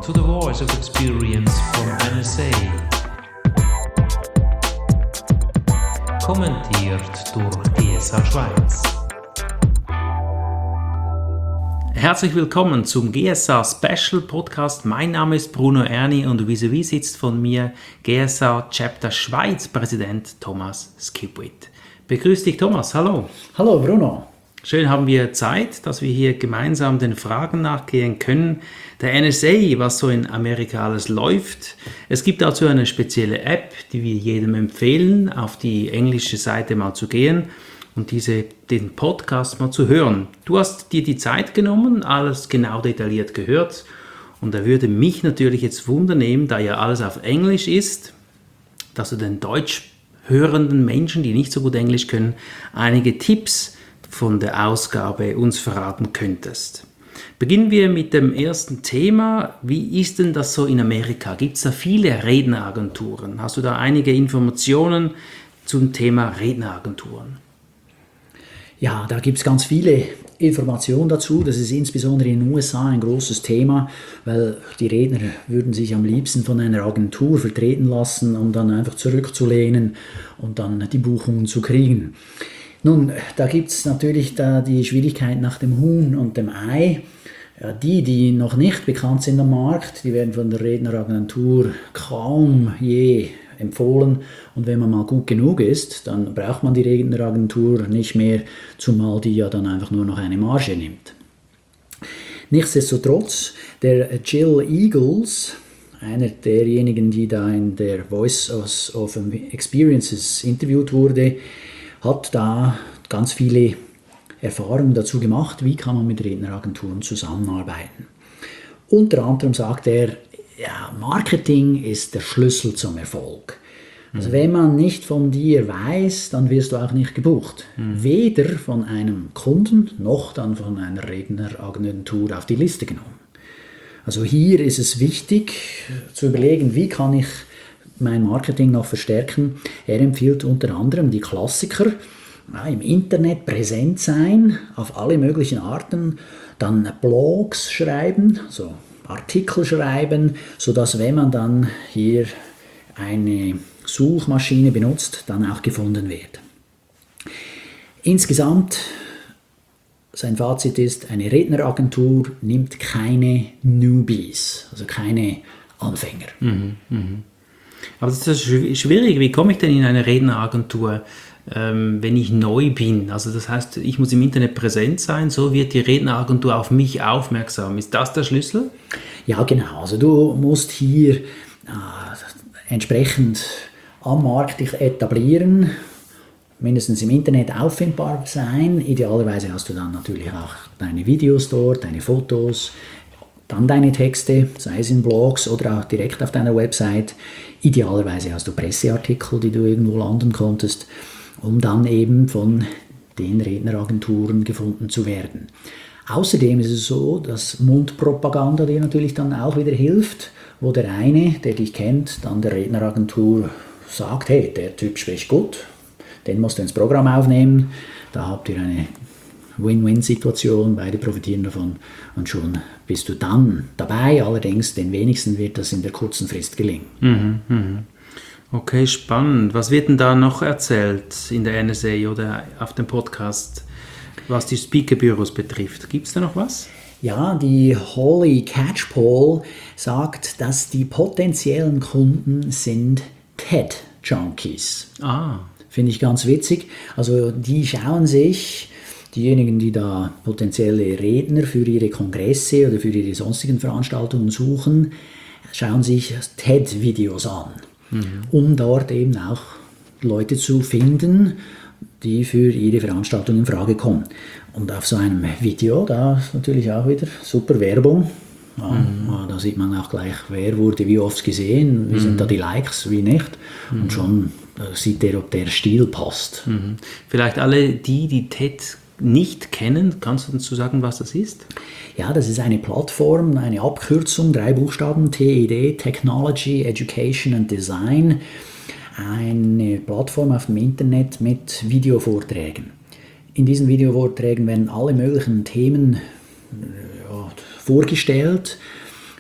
to the Voice of Experience from NSA. Kommentiert durch GSA Schweiz. Herzlich willkommen zum GSA Special Podcast. Mein Name ist Bruno Erni und vis-à-vis sitzt von mir GSA Chapter Schweiz Präsident Thomas Skipwith. Begrüß dich, Thomas. Hallo. Hallo, Bruno. Schön haben wir Zeit, dass wir hier gemeinsam den Fragen nachgehen können. Der NSA, was so in Amerika alles läuft. Es gibt dazu eine spezielle App, die wir jedem empfehlen, auf die englische Seite mal zu gehen und den Podcast mal zu hören. Du hast dir die Zeit genommen, alles genau detailliert gehört. Und da würde mich natürlich jetzt wundern, da ja alles auf Englisch ist, dass du den deutsch hörenden Menschen, die nicht so gut Englisch können, einige Tipps von der Ausgabe uns verraten könntest. Beginnen wir mit dem ersten Thema. Wie ist denn das so in Amerika? Gibt es da viele Redneragenturen? Hast du da einige Informationen zum Thema Redneragenturen? Ja, da gibt es ganz viele Informationen dazu. Das ist insbesondere in den USA ein großes Thema, weil die Redner würden sich am liebsten von einer Agentur vertreten lassen, um dann einfach zurückzulehnen und dann die Buchungen zu kriegen. Nun, da gibt es natürlich die Schwierigkeit nach dem Huhn und dem Ei. Ja, die noch nicht bekannt sind am Markt, die werden von der Redneragentur kaum je empfohlen. Und wenn man mal gut genug ist, dann braucht man die Redneragentur nicht mehr, zumal die ja dann einfach nur noch eine Marge nimmt. Nichtsdestotrotz, der Jill Eagles, einer derjenigen, die da in der Voice of Experiences interviewt wurde, hat da ganz viele Erfahrungen dazu gemacht, wie kann man mit Redneragenturen zusammenarbeiten. Unter anderem sagt er, ja, Marketing ist der Schlüssel zum Erfolg. Also wenn man nicht von dir weiß, dann wirst du auch nicht gebucht. Weder von einem Kunden noch dann von einer Redneragentur auf die Liste genommen. Also hier ist es wichtig zu überlegen, wie kann ich mein Marketing noch verstärken. Er empfiehlt unter anderem die Klassiker, im Internet präsent sein, auf alle möglichen Arten, dann Blogs schreiben, so Artikel schreiben, sodass wenn man dann hier eine Suchmaschine benutzt, dann auch gefunden wird. Insgesamt, sein Fazit ist, eine Redneragentur nimmt keine Newbies, also keine Anfänger. Aber das ist schwierig. Wie komme ich denn in eine Redneragentur, wenn ich neu bin? Also das heißt, ich muss im Internet präsent sein, so wird die Redneragentur auf mich aufmerksam. Ist das der Schlüssel? Ja, genau. Also du musst hier entsprechend am Markt dich etablieren, mindestens im Internet auffindbar sein. Idealerweise hast du dann natürlich auch deine Videos dort, deine Fotos, dann deine Texte, sei es in Blogs oder auch direkt auf deiner Website. Idealerweise hast du Presseartikel, die du irgendwo landen konntest, um dann eben von den Redneragenturen gefunden zu werden. Außerdem ist es so, dass Mundpropaganda dir natürlich dann auch wieder hilft, wo der eine, der dich kennt, dann der Redneragentur sagt, hey, der Typ spricht gut, den musst du ins Programm aufnehmen, da habt ihr eine Win-Win-Situation, beide profitieren davon und schon bist du dann dabei. Allerdings den wenigsten wird das in der kurzen Frist gelingen. Okay, spannend. Was wird denn da noch erzählt in der NSA oder auf dem Podcast, was die Speakerbüros betrifft? Gibt es da noch was? Ja, die Holly Catchpole sagt, dass die potenziellen Kunden sind TED-Junkies. Finde ich ganz witzig. Also die schauen sich, diejenigen, die da potenzielle Redner für ihre Kongresse oder für ihre sonstigen Veranstaltungen suchen, schauen sich TED-Videos an, um dort eben auch Leute zu finden, die für ihre Veranstaltung in Frage kommen. Und auf so einem Video, da ist natürlich auch wieder super Werbung. Da sieht man auch gleich, wer wurde wie oft gesehen, wie sind da die Likes, wie nicht. Und schon sieht er, ob der Stil passt. Vielleicht alle die TED nicht kennen, kannst du dazu sagen, was das ist? Ja, das ist eine Plattform, eine Abkürzung, 3 Buchstaben, TED, Technology, Education and Design. Eine Plattform auf dem Internet mit Videovorträgen. In diesen Videovorträgen werden alle möglichen Themen vorgestellt,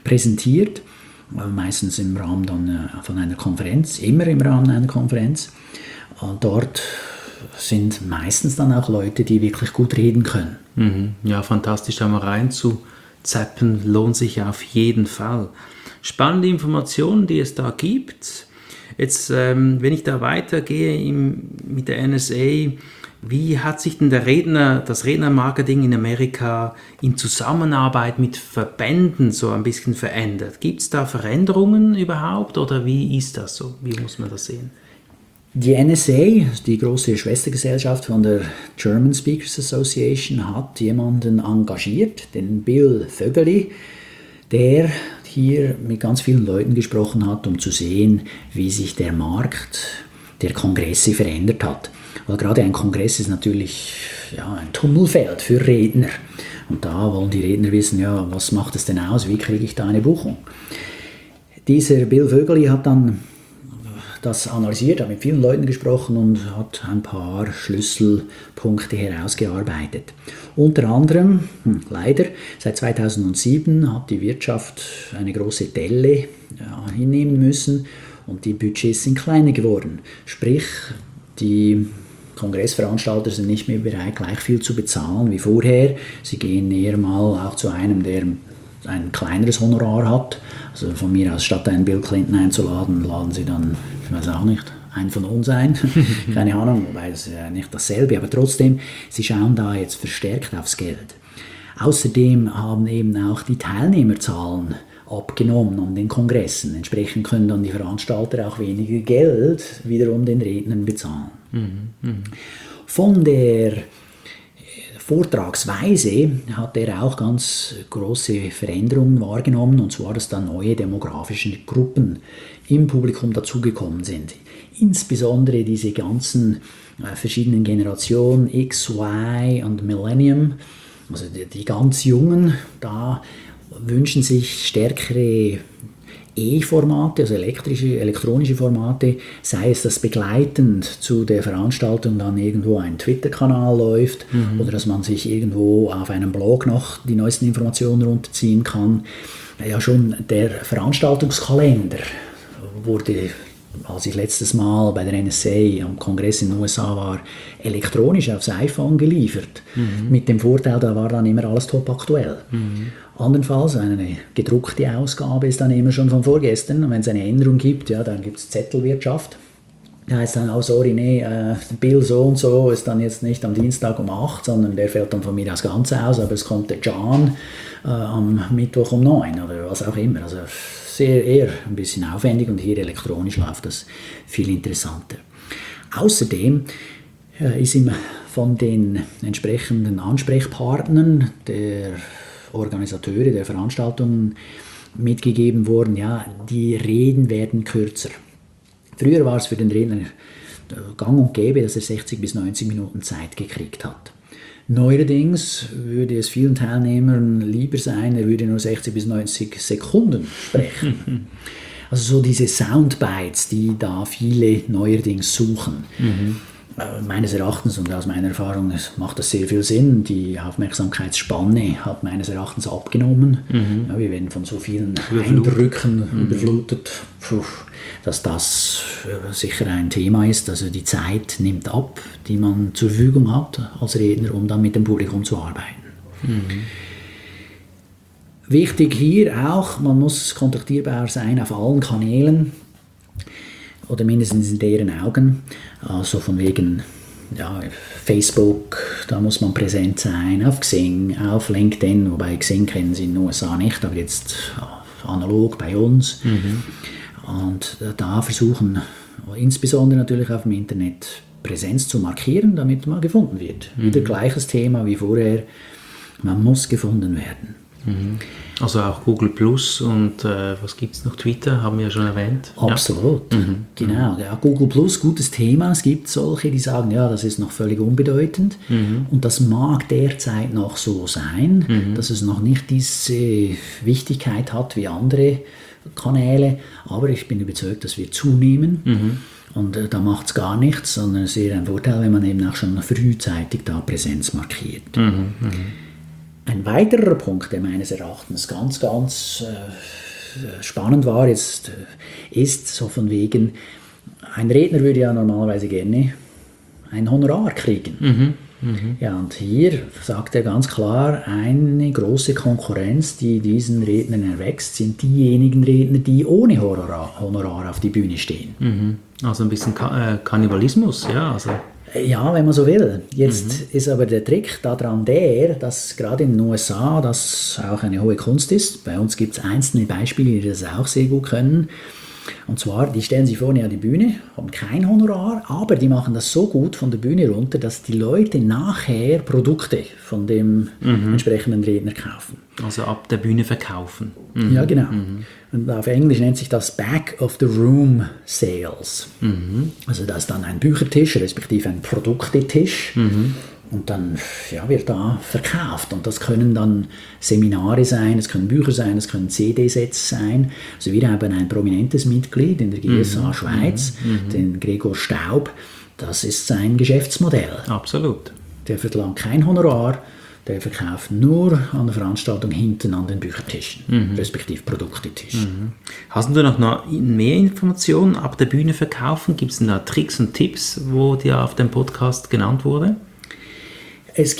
präsentiert, meistens im Rahmen dann von einer Konferenz, immer im Rahmen einer Konferenz. Und dort sind meistens dann auch Leute, die wirklich gut reden können. Ja, fantastisch, da mal reinzuzappen, lohnt sich auf jeden Fall. Spannende Informationen, die es da gibt. Jetzt, wenn ich da weitergehe mit der NSA, wie hat sich denn das Rednermarketing in Amerika in Zusammenarbeit mit Verbänden so ein bisschen verändert? Gibt es da Veränderungen überhaupt oder wie ist das so? Wie muss man das sehen? Die NSA, die große Schwestergesellschaft von der German Speakers Association, hat jemanden engagiert, den Bill Vögeli, der hier mit ganz vielen Leuten gesprochen hat, um zu sehen, wie sich der Markt der Kongresse verändert hat. Weil gerade ein Kongress ist natürlich ein Tummelfeld für Redner. Und da wollen die Redner wissen, was macht es denn aus, wie kriege ich da eine Buchung? Dieser Bill Vögeli hat dann das analysiert, hat mit vielen Leuten gesprochen und hat ein paar Schlüsselpunkte herausgearbeitet. Unter anderem, leider, seit 2007 hat die Wirtschaft eine große Delle hinnehmen müssen und die Budgets sind kleiner geworden. Sprich, die Kongressveranstalter sind nicht mehr bereit, gleich viel zu bezahlen wie vorher. Sie gehen eher mal auch zu einem, der ein kleineres Honorar hat. Also von mir aus, statt einen Bill Clinton einzuladen, laden sie dann, ich weiß auch nicht, einen von uns ein. Keine Ahnung, wobei das ist ja nicht dasselbe, aber trotzdem, sie schauen da jetzt verstärkt aufs Geld. Außerdem haben eben auch die Teilnehmerzahlen abgenommen an den Kongressen. Entsprechend können dann die Veranstalter auch weniger Geld wiederum den Rednern bezahlen. Von der Vortragsweise hat er auch ganz große Veränderungen wahrgenommen, und zwar, dass da neue demografische Gruppen im Publikum dazugekommen sind. Insbesondere diese ganzen verschiedenen Generationen X, Y und Millennium, also die ganz Jungen, da wünschen sich stärkere E-Formate, also elektronische Formate, sei es, dass begleitend zu der Veranstaltung dann irgendwo ein Twitter-Kanal läuft oder dass man sich irgendwo auf einem Blog noch die neuesten Informationen runterziehen kann. Ja, schon der Veranstaltungskalender wurde, als ich letztes Mal bei der NSA am Kongress in den USA war, elektronisch aufs iPhone geliefert. Mit dem Vorteil, da war dann immer alles top aktuell. Andernfalls, eine gedruckte Ausgabe ist dann immer schon von vorgestern. Und wenn es eine Änderung gibt, dann gibt es Zettelwirtschaft. Da heißt dann, sorry, Bill so und so ist dann jetzt nicht am Dienstag um 8, sondern der fällt dann von mir aus ganz aus, aber es kommt der John am Mittwoch um 9 oder was auch immer. Also eher ein bisschen aufwendig, und hier elektronisch läuft das viel interessanter. Außerdem ist ihm von den entsprechenden Ansprechpartnern der Organisateure der Veranstaltungen mitgegeben worden, die Reden werden kürzer. Früher war es für den Redner gang und gäbe, dass er 60 bis 90 Minuten Zeit gekriegt hat. Neuerdings würde es vielen Teilnehmern lieber sein, er würde nur 60 bis 90 Sekunden sprechen. Also so diese Soundbites, die da viele neuerdings suchen. Meines Erachtens und aus meiner Erfahrung macht das sehr viel Sinn. Die Aufmerksamkeitsspanne hat meines Erachtens abgenommen. Wir werden von so vielen Eindrücken überflutet, dass das sicher ein Thema ist. Also die Zeit nimmt ab, die man zur Verfügung hat als Redner, um dann mit dem Publikum zu arbeiten. Wichtig hier auch, man muss kontaktierbar sein auf allen Kanälen, oder mindestens in deren Augen, also von wegen Facebook, da muss man präsent sein, auf Xing, auf LinkedIn, wobei Xing kennen sie in den USA nicht, aber jetzt analog bei uns. Und da versuchen, insbesondere natürlich auf dem Internet, Präsenz zu markieren, damit man gefunden wird. Wieder gleiches Thema wie vorher, man muss gefunden werden. Also auch Google Plus und was gibt es noch? Twitter, haben wir ja schon erwähnt. Absolut, genau. Ja, Google Plus, gutes Thema. Es gibt solche, die sagen, das ist noch völlig unbedeutend. Und das mag derzeit noch so sein, dass es noch nicht diese Wichtigkeit hat wie andere Kanäle. Aber ich bin überzeugt, dass wir zunehmen. Und da macht es gar nichts, sondern es ist eher ein Vorteil, wenn man eben auch schon frühzeitig da Präsenz markiert. Ein weiterer Punkt, der meines Erachtens ganz, ganz spannend war, ist so von wegen, ein Redner würde ja normalerweise gerne ein Honorar kriegen. Ja, und hier sagt er ganz klar, eine große Konkurrenz, die diesen Rednern erwächst, sind diejenigen Redner, die ohne Honorar auf die Bühne stehen. Also ein bisschen Kannibalismus, ja. Also. Ja, wenn man so will. Jetzt ist aber der Trick daran dass gerade in den USA das auch eine hohe Kunst ist. Bei uns gibt es einzelne Beispiele, die das auch sehr gut können. Und zwar, die stellen sich vorne an die Bühne, haben kein Honorar, aber die machen das so gut von der Bühne runter, dass die Leute nachher Produkte von dem entsprechenden Redner kaufen. Also ab der Bühne verkaufen. Ja, genau. Und auf Englisch nennt sich das Back of the Room Sales. Also das ist dann ein Büchertisch, respektive ein Produktetisch. Und dann wird da verkauft. Und das können dann Seminare sein, es können Bücher sein, es können CD-Sets sein. Also wir haben ein prominentes Mitglied in der GSA Schweiz, den Gregor Staub. Das ist sein Geschäftsmodell. Absolut. Der verlangt kein Honorar, der verkauft nur an der Veranstaltung hinten an den Büchertischen, respektive Produktetisch. Hast du noch mehr Informationen ab der Bühne verkaufen? Gibt es da Tricks und Tipps, wo dir auf dem Podcast genannt wurde? Es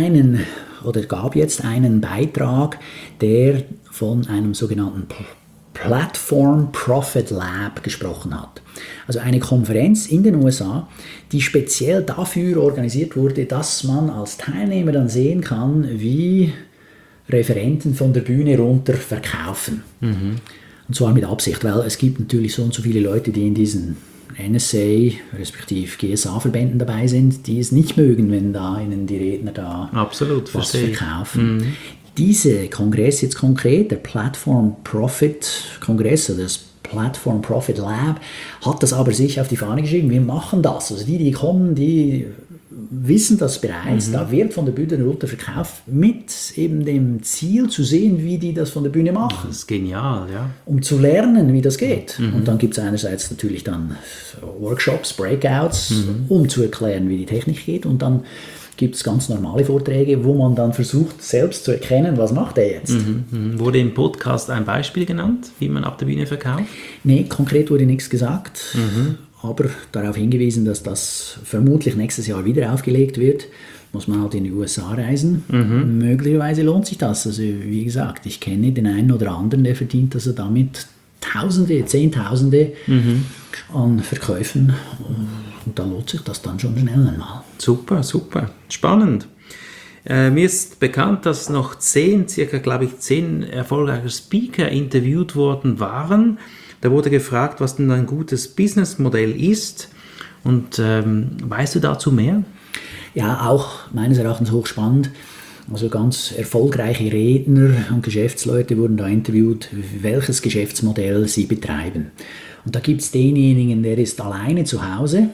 gab jetzt einen Beitrag, der von einem sogenannten Platform Profit Lab gesprochen hat. Also eine Konferenz in den USA, die speziell dafür organisiert wurde, dass man als Teilnehmer dann sehen kann, wie Referenten von der Bühne runter verkaufen. Und zwar mit Absicht, weil es gibt natürlich so und so viele Leute, die in diesen NSA, respektive GSA-Verbänden dabei sind, die es nicht mögen, wenn da ihnen die Redner da Absolut, was verkaufen. Diese Kongress jetzt konkret, der Platform Profit Kongress, oder das Platform Profit Lab, hat das aber sich auf die Fahne geschrieben, wir machen das. Also die kommen, die wissen das bereits, da wird von der Bühne runter verkauft, mit eben dem Ziel zu sehen, wie die das von der Bühne machen. Das ist genial, ja. Um zu lernen, wie das geht. Und dann gibt es einerseits natürlich dann Workshops, Breakouts, um zu erklären, wie die Technik geht. Und dann gibt es ganz normale Vorträge, wo man dann versucht, selbst zu erkennen, was macht er jetzt. Wurde im Podcast ein Beispiel genannt, wie man ab der Bühne verkauft? Nee, konkret wurde nichts gesagt. Aber darauf hingewiesen, dass das vermutlich nächstes Jahr wieder aufgelegt wird, muss man halt in die USA reisen. Möglicherweise lohnt sich das. Also wie gesagt, ich kenne den einen oder anderen, der verdient also damit Tausende, Zehntausende an Verkäufen. Und da lohnt sich das dann schon schnell einmal. Super, super. Spannend. Mir ist bekannt, dass noch 10 erfolgreiche Speaker interviewt worden waren. Da wurde gefragt, was denn ein gutes Businessmodell ist. Und weißt du dazu mehr? Ja, auch meines Erachtens hochspannend. Also ganz erfolgreiche Redner und Geschäftsleute wurden da interviewt, welches Geschäftsmodell sie betreiben. Und da gibt es denjenigen, der ist alleine zu Hause,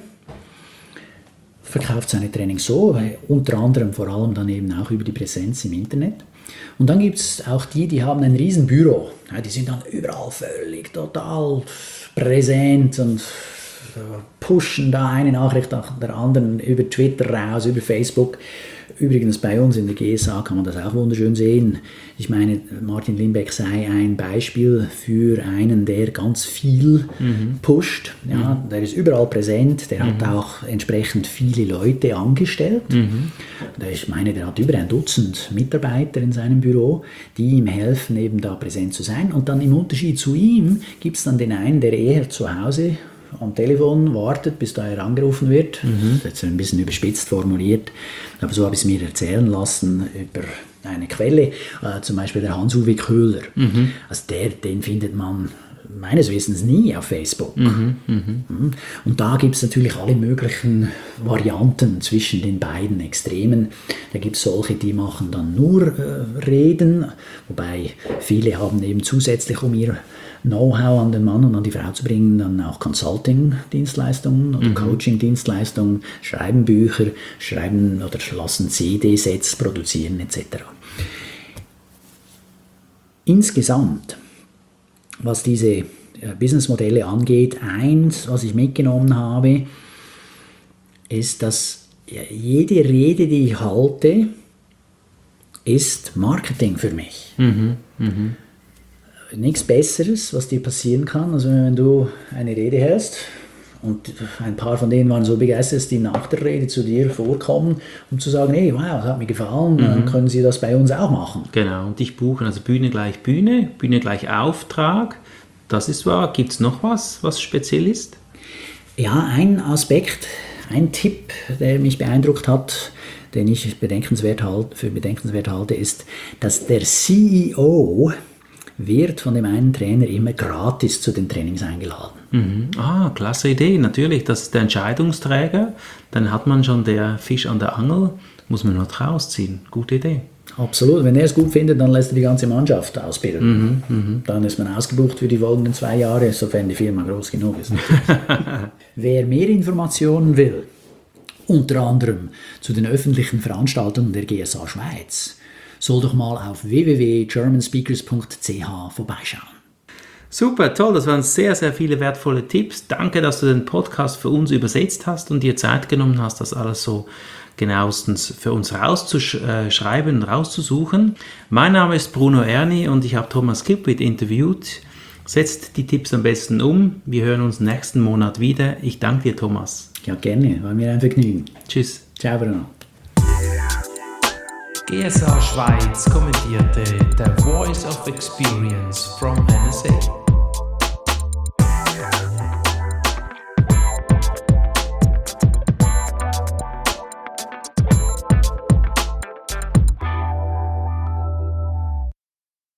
verkauft seine Trainings so, unter anderem vor allem dann eben auch über die Präsenz im Internet. Und dann gibt es auch die haben ein Riesenbüro. Ja, die sind dann überall völlig total präsent und pushen da eine Nachricht nach der anderen über Twitter raus, über Facebook. Übrigens bei uns in der GSA kann man das auch wunderschön sehen. Ich meine, Martin Limbeck sei ein Beispiel für einen, der ganz viel pusht. Ja, der ist überall präsent, der hat auch entsprechend viele Leute angestellt. Ich meine, der hat über 1 Dutzend Mitarbeiter in seinem Büro, die ihm helfen, eben da präsent zu sein. Und dann im Unterschied zu ihm gibt es dann den einen, der eher zu Hause am Telefon wartet, bis da er angerufen wird. Das ist ein bisschen überspitzt formuliert, aber so habe ich es mir erzählen lassen über eine Quelle, zum Beispiel der Hans-Uwe Köhler. Also den findet man meines Wissens nie auf Facebook. Und da gibt es natürlich alle möglichen Varianten zwischen den beiden Extremen. Da gibt es solche, die machen dann nur Reden, wobei viele haben eben zusätzlich, um ihr Know-how an den Mann und an die Frau zu bringen, dann auch Consulting-Dienstleistungen oder Coaching-Dienstleistungen, schreiben Bücher, schreiben oder lassen CD-Sets produzieren etc. Insgesamt, was diese Businessmodelle angeht, eins, was ich mitgenommen habe, ist, dass jede Rede, die ich halte, ist Marketing für mich. Nichts Besseres, was dir passieren kann, also wenn du eine Rede hältst und ein paar von denen waren so begeistert, dass die nach der Rede zu dir vorkommen, um zu sagen, hey, wow, das hat mir gefallen, dann können sie das bei uns auch machen. Genau, und dich buchen, also Bühne gleich Auftrag, das ist wahr. Gibt es noch was speziell ist? Ja, ein Aspekt, ein Tipp, der mich beeindruckt hat, den ich für bedenkenswert halte, ist, dass der CEO wird von dem einen Trainer immer gratis zu den Trainings eingeladen. Klasse Idee, natürlich, das ist der Entscheidungsträger, dann hat man schon der Fisch an der Angel, muss man nur rausziehen. Gute Idee. Absolut, wenn er es gut findet, dann lässt er die ganze Mannschaft ausbilden. Dann ist man ausgebucht für die folgenden 2 Jahre, sofern die Firma groß genug ist. Wer mehr Informationen will, unter anderem zu den öffentlichen Veranstaltungen der GSA Schweiz, soll doch mal auf www.germanspeakers.ch vorbeischauen. Super, toll, das waren sehr, sehr viele wertvolle Tipps. Danke, dass du den Podcast für uns übersetzt hast und dir Zeit genommen hast, das alles so genauestens für uns rauszuschreiben und rauszusuchen. Mein Name ist Bruno Erni und ich habe Thomas Kipwith interviewt. Setzt die Tipps am besten um. Wir hören uns nächsten Monat wieder. Ich danke dir, Thomas. Ja, gerne. War mir ein Vergnügen. Tschüss. Ciao, Bruno. GSA Schweiz kommentierte The Voice of Experience from NSA.